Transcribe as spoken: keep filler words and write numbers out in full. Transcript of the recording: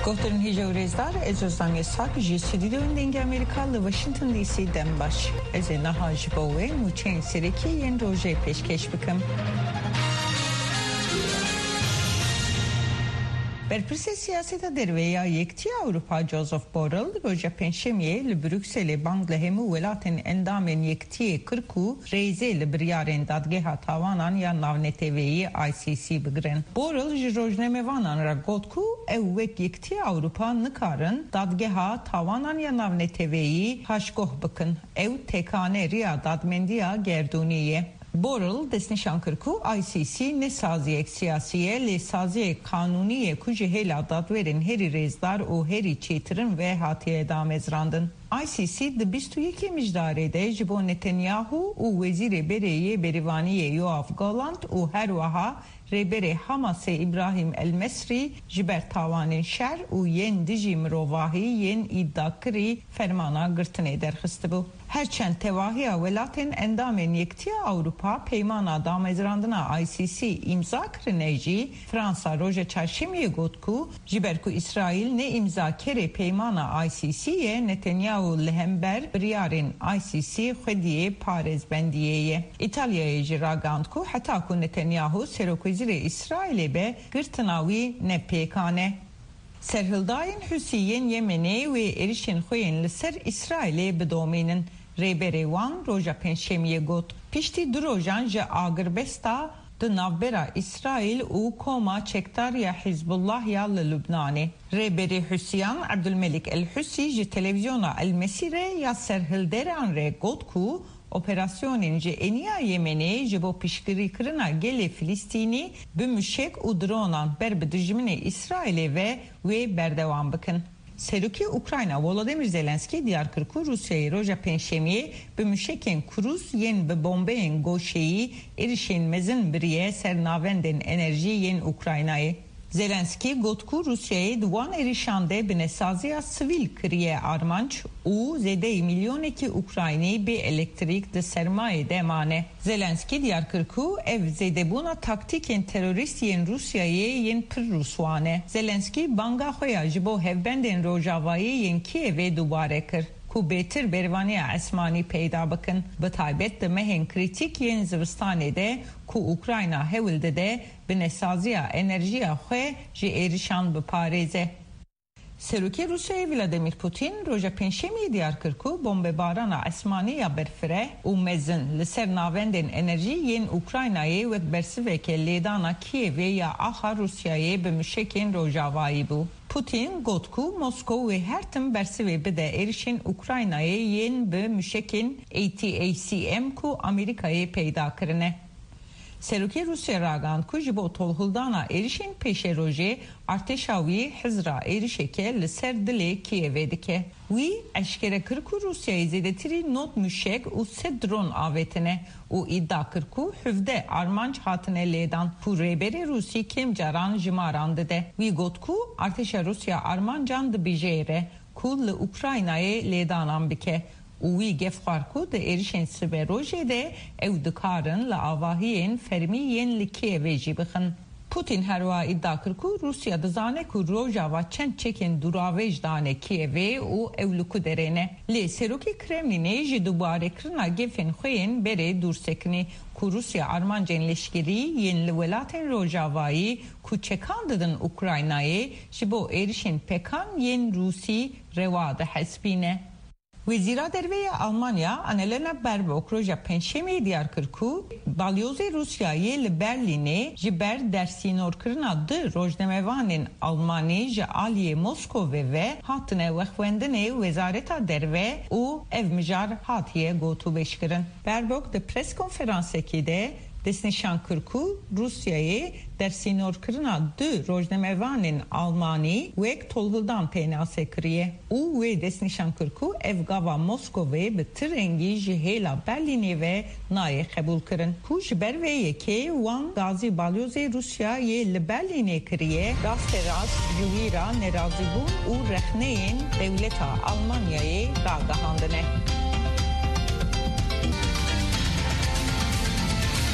Gohterên hîjewrêzdar ez ozanê sak ji stûdyoyên Dengê Amerîka li Washington D C dem baş. Ez ê niha ji bo wê nûçeyên serêkî yên rojê pêşkêş bikim. Berpirsê siyaseta derve ya Yekîtiya Ewropa Joseph Borrell roja pênşemiyê li Brükselê bang li hemû welatên endamên Yekîtiyê kir ku rêzê li biryarên dadgeha tawanan ya navneteviyê I C C bigirin. Borrell ji rojnamevanan re got ku ew wek Yekîtiya Ewropa nikarin dadgeha tawanan ya navneteviyê paşgoh bikin. Ew têkane riya dadmendiya gerdûnî ye. Borrell desnîşan kir ku I C C ne saziyek siyasiye lê saziyek kanûnî ku ji hêla dadwerên herî rêzdar û herî çêtirin ve hatiye damezrandin. I C C di bîst û yekê mijdarê de ji bo Netanyahu û Wezîrê Bereyê Berîvaniyê Yoav Gallant û her wiha rêberê Hamasê İbrahim El-Mesrî ji ber tawanên şer û yên dijî mirovahî yên îddiakirî fermana girtinê derxistibû. Herçend tevahiya welatên endamên Yekîtiya Ewropa peymana damezrandina I C C imza kirine jî Fransa roja çarşemiyê got ku ji ber ku İsraîl ne imza kerê peymana I C C'ye Netanyahu li hember biryarên I C C xwediyê parêzbendiyê ye. İtalyayê jî ragand ku heta ku Netanyahu Serokvezîrê İsraîlê be girtina wî ne pêkane. Serhildayên Husîyên Yemenê ve êrişên xwe yên li ser İsraîlê bidomînin. Rêberê wan roja pênşemiyê got piştî du rojan ji agirbesta di navbera İsraîl û koma çekdariya Hizbullah ya li Lübnanê. Rêberê Husîyan Abdülmelik El-Husî ji televizyona El Mesîrê ya serhilderan re got ku operasyonên ji eniya Yemenê ji bo piştgirîkirina gelê Filîstînî bi müşek û dronan ber bi dijminê İsraîlê ve wê berdewam bikin. Serokê Ukrayna Volodymyr Zelenskî diyar kir ku Rusyayê roja pênşemiyê bi müşekên krûz yên bi bombeyên goşeyî êrişên mezin biriye ser navendên enerjî yên Ukraynayê. Zelenskî got ku Rusyayê di wan êrişan de bi nesaziya sivîl kiriye armanc û zêdeyî milyonekî Ukraynî bi elektrîk di sermayê de mane. Zelenskî diyar kir ku ev zêdebûna taktikên terorîst yên Rusyayê yên pir rûswane. Zelenskî banga xwe ya ji bo hevbendên rojavayî yên Kievê dubare kir ku bêtir bervaniya esmanî peyda bikin. Bi taybet di mehên krîtîk yên zivistanê de ku Ukrayna hewilde de bi nesaziya enerjiya xwe ji êrişan biparêze. Serokê Rusyayê Vladimir Putin roja pênşemiyê diyar kir ku bombebarana esmanî ya berfireh û mezin li ser navendên enerjî yên Ukraynayê wek bersiveke lêdana Kievê ya axa Rusyayê bi müşekên rojavayî bû. Putin got ku Moskov ve her tim bersivê bide êrişên Ukraynayê yên bi müşekên A T A C M ku Amerîkayê peyda kirine. Serokê Rusya ragand ku ji bo tolhildana êrişên pêşerojê artêşa wî hizra êrişeke li ser dilê Kievê dike. Wî eşkere kir ku Rusyayê zêdetirî not müşek û sed dron avêtine û îddia kir ku hüvde armanc hatine lêdan ku rêberê Rusî kêm caran ji maran dide. Wî got ku artêşa Rusya armancan dibîjê re ku li Ukraynayê lêdanan bike. û wî gefxwar ku di êrişên siberojê de ew dikarin li avahiyên fermî yên li Kievê jî bixin. Putin her wiha îddia kir ku Rusya dizane ku rojava çend çekên duravêj dane Kievê û ew li ku derê ne. Lê Serokê Kremlînê ji dubarekirina gefên xwe yên berê dûrsekinî ku Rusya armancên leşkerî yên li welatên rojavayî ku çekan didin Ukraynayê ji bo êrişên pekan yên Rûsî rewa dihesbîne. Wezîra Derveya Almanya Annalena Baerbock roja pênşemiyê diyar kir ku balyozê Rusyayê li Berlînê ji ber dersînorkirina du rojnamevanên Almanî ji aliyê Moskowê ve hatine wexwendinê Wezareta Derve û ev mijar hatiye gotûbêjkirin. Baerbock di pres konferansekî de desnîşan kir ku Rusyayê dersînorkirina du rojnamevanên Almanî wek tolhildan pênasê kiriye û wê desnîşan kir ku ev gava Moskowê bi tir rengî ji hêla Berlînê ve nayê qebûl kirin ku ji ber vê yekê wan gazî balyozê Rusyayê li Berlînê kiriye rasterast ji wî ra nerazîbûn û rexneyên dewleta Almanyayê ragihandine.